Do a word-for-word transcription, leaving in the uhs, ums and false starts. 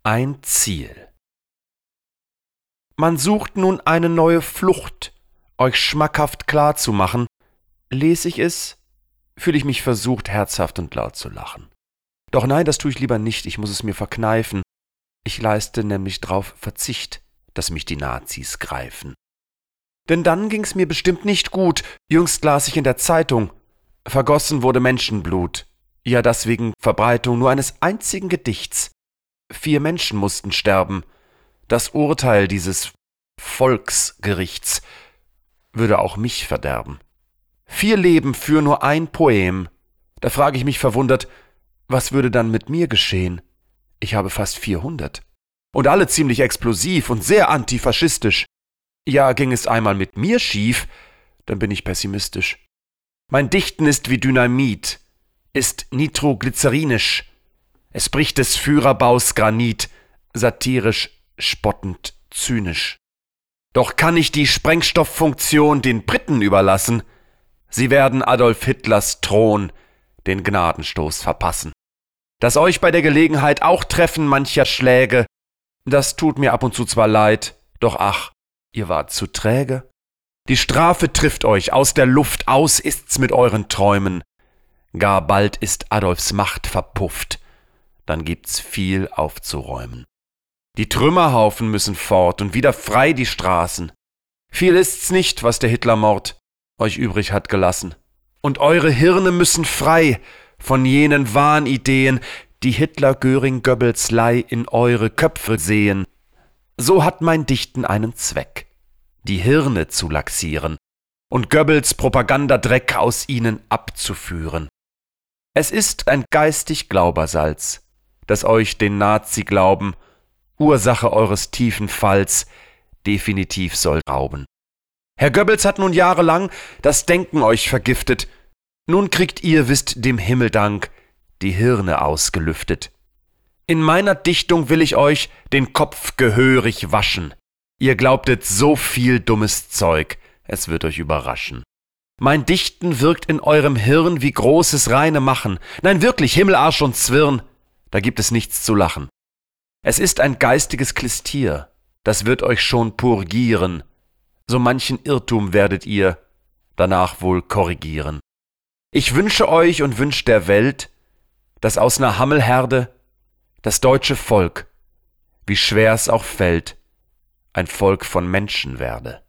Ein Ziel. Man sucht nun eine neue Flucht, euch schmackhaft klar zu machen. Lese ich es, fühle ich mich versucht, herzhaft und laut zu lachen. Doch nein, das tue ich lieber nicht, ich muss es mir verkneifen. Ich leiste nämlich drauf Verzicht, dass mich die Nazis greifen. Denn dann ging's mir bestimmt nicht gut, jüngst las ich in der Zeitung, vergossen wurde Menschenblut, ja das wegen Verbreitung nur eines einzigen Gedichts. Vier Menschen mussten sterben. Das Urteil dieses Volksgerichts würde auch mich verderben. Vier Leben für nur ein Poem. Da frage ich mich verwundert, was würde dann mit mir geschehen? Ich habe fast vierhundert. Und alle ziemlich explosiv und sehr antifaschistisch. Ja, ging es einmal mit mir schief, dann bin ich pessimistisch. Mein Dichten ist wie Dynamit, ist nitroglycerinisch. Es bricht des Führerbaus Granit, satirisch, spottend, zynisch. Doch kann ich die Sprengstofffunktion den Briten überlassen? Sie werden Adolf Hitlers Thron den Gnadenstoß verpassen. Dass euch bei der Gelegenheit auch Treffen mancher Schläge, das tut mir ab und zu zwar leid, doch ach, ihr wart zu träge. Die Strafe trifft euch, aus der Luft aus ist's mit euren Träumen. Gar bald ist Adolfs Macht verpufft, dann gibt's viel aufzuräumen. Die Trümmerhaufen müssen fort und wieder frei die Straßen. Viel ist's nicht, was der Hitlermord euch übrig hat gelassen. Und eure Hirne müssen frei von jenen Wahnideen, die Hitler, Göring, Goebbels Leih in eure Köpfe sehen. So hat mein Dichten einen Zweck, die Hirne zu laxieren und Goebbels Propagandadreck aus ihnen abzuführen. Es ist ein geistig Glaubersalz, das euch den Nazi-Glauben, Ursache eures tiefen Falls, definitiv soll rauben. Herr Goebbels hat nun jahrelang das Denken euch vergiftet, nun kriegt ihr, wisst dem Himmel Dank, die Hirne ausgelüftet. In meiner Dichtung will ich euch den Kopf gehörig waschen. Ihr glaubtet so viel dummes Zeug, es wird euch überraschen. Mein Dichten wirkt in eurem Hirn wie großes reine Machen. Nein, wirklich, Himmel, Arsch und Zwirn, da gibt es nichts zu lachen. Es ist ein geistiges Klistier, das wird euch schon purgieren. So manchen Irrtum werdet ihr danach wohl korrigieren. Ich wünsche euch und wünsch der Welt, dass aus ner Hammelherde das deutsche Volk, wie schwer's auch fällt, ein Volk von Menschen werde.